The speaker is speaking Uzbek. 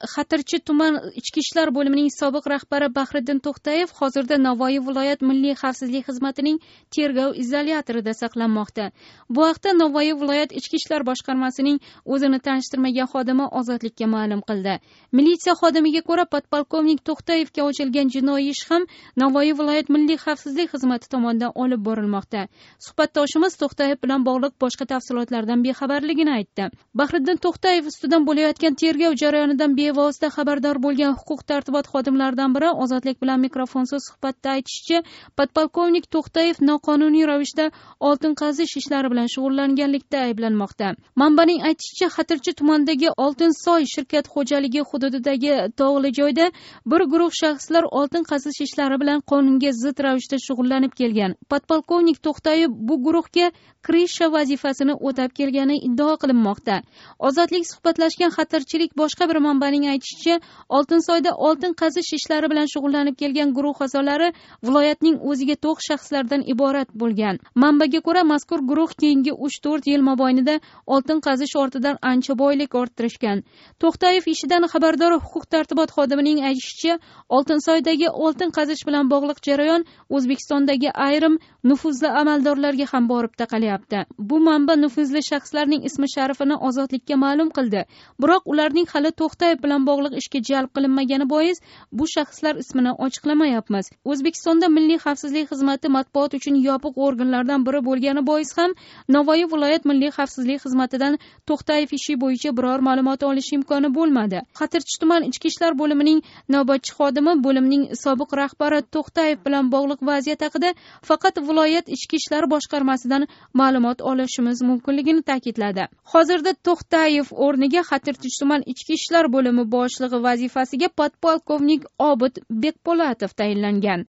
Xatirchi tuman ichki ishlar bo'limining sobiq rahbari Bahriddin To'xtayev hozirda Navoiy viloyat Milliy xavfsizlik xizmatining tergov izolyatorida saqlanmoqda. Bu haqda Navoiy viloyat ichki ishlar boshqarmasining o'zini tanishtirmagan xodimi Ozodlikka ma'lum qildi. Militsiya xodimiga ko'ra, podpolkovnik To'xtayevga ochilgan jinoiy ish ham Navoiy viloyat Milliy xavfsizlik xizmati tomonidan olib borilmoqda. Suhbatdoshimiz To'xtayev bilan bog'liq boshqa tafsilotlardan bexabarligini aytdi. Bahriddin To'xtayev ustidan bo'layotgan tergov jarayonidan bevosita xabardor bo'lgan huquq-tartibot xodimlaridan biri Ozodlik bilan mikrofonsiz suhbatda aytishicha, podpolkovnik To'xtayev noqonuniy ravishda oltin qazish ishlari bilan shug'ullanganlikda ayblanmoqda. Manbaning aytishicha, Xatirchi tumanidagi Oltinsoy shirkat xo'jaligi hududidagi tog'li joyda bir guruh shaxslar oltin qazish ishlari bilan qonunga zid ravishda shug'ullanib kelgan. Podpolkovnik To'xtayev bu guruhga Krisha vazifasini o'tab kelgani iddao qilinmoqda. Ozodlik suhbatlashgan xatirchilik boshqa bir manbaning aytishicha, Oltinsoyda oltin qazish ishlari bilan shug'ullanib kelgan guruh a'zolari viloyatning o'ziga to'q shaxslardan iborat bo'lgan. Manbaga ko'ra, mazkur guruh keyingi 3-4 yil mobaynida oltin qazish ortidan ancha boylik orttirishgan. To'xtayev ishidan xabardor huquq-tartibot xodimining aytishicha, Oltinsoydagi oltin qazish bilan bog'liq jarayon O'zbekistondagi ayrim nufuzli amaldorlarga ham borib taqalyapti. Bu manba nufuzli shaxslarning ismi sharifini Ozodlikka ma'lum qildi. Biroq ularning hali To'xtayev bilan bog'liq ishga jalb qilinmagani bois bu shaxslar ismini ochiqlamayapmiz. O'zbekistonda Milliy xavfsizlik xizmati matbuot uchun yopiq organlardan biri bo'lgani bois ham Navoiy viloyat Milliy xavfsizlik xizmatidan To'xtayev ishi bo'yicha biror ma'lumot olish imkoni bo'lmadi. Xatirchi tuman ichki ishlar bo'limining navbatchi xodimi bo'limning sobiq rahbari To'xtayev bilan bog'liq vaziyat haqida faqat viloyat ichki ishlar boshqarmasidan ma'lumot olishimiz mumkinligini ta'kidladi. Hozirda To'xtayev o'rniga Xatirchi tuman ichki ishlar bo'limi boshlig'i vazifasiga podpolkovnik Obid Bekpo'latov tayinlangan.